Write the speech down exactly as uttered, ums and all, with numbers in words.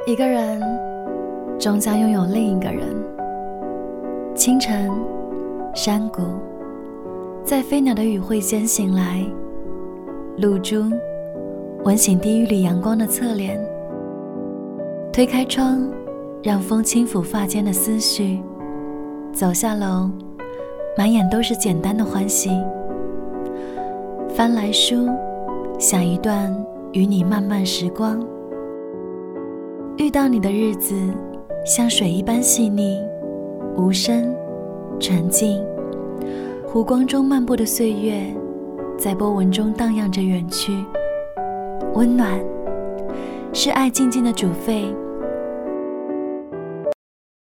一个人终将拥有另一个人。清晨，山谷，在飞鸟的语汇间醒来，露珠吻醒低语里阳光的侧脸，推开窗，让风轻抚发间的思绪，走下楼，满眼都是简单的欢喜。翻来书，想一段与你漫漫时光。遇到你的日子，像水一般细腻，无声，纯净。湖光中漫步的岁月，在波纹中荡漾着远去。温暖，是爱静静的煮沸，